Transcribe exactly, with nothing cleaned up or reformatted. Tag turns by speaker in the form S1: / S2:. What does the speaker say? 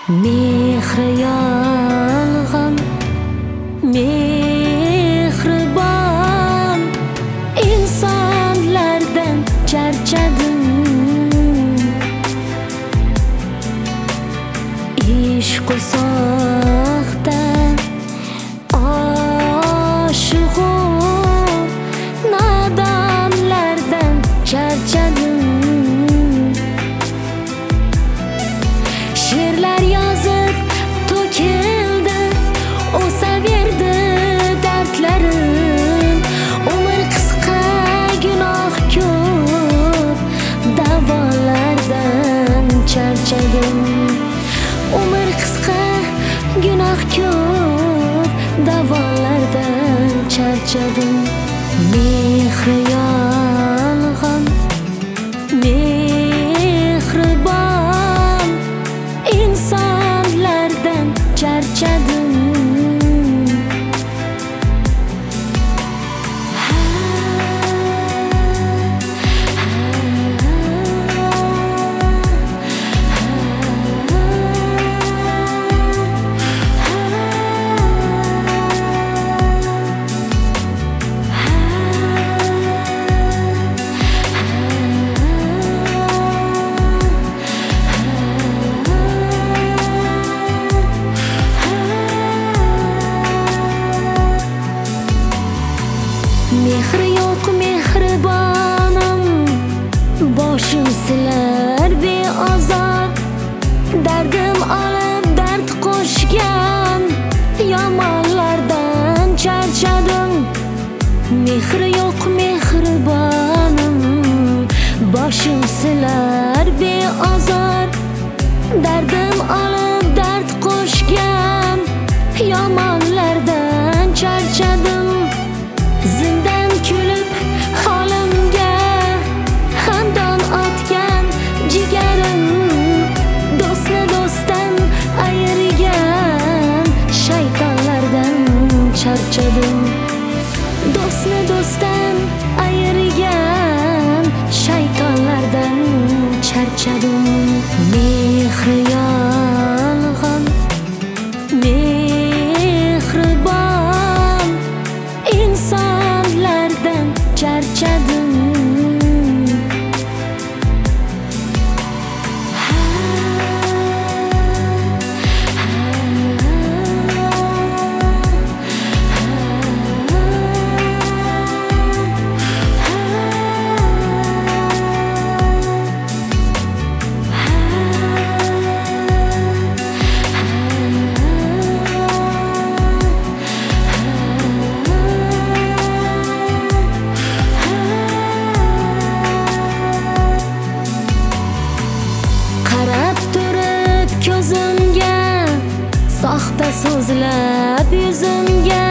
S1: Mehri yolg'on, mehribon insonlardan charchadim. Ishq uzoqda oshiqu nodonlardan charchadim. She'rlar yozib to'kildi, o'saverdi dardlarim. Umr qisqa, gunoh ko'p, da'volardan charchadim. Umr qisqa, gunoh ko'p, da'volardan charchadim. Mehri yolg'on, mehribon insonlardan charchadim. Mehri yo'q mehribonim, boshim silar beozor. Dardim olib dard qo'shgan yomonlardan charchadim. Mehri yo'q mehribonim, boshim silar beozor. Dardim olib dard qo'shgan yomonlardan charchadim. Zindan kulib holimga xandon otgan jigarim, do'stni do'stdan ayirgan shaytonlardan charchadim. Do'stni do'stdan ayirgan shaytonlardan charchadim. Mehri yolg'on, mehribon insonlardan charchadim. Soxta so'zlab yuzimga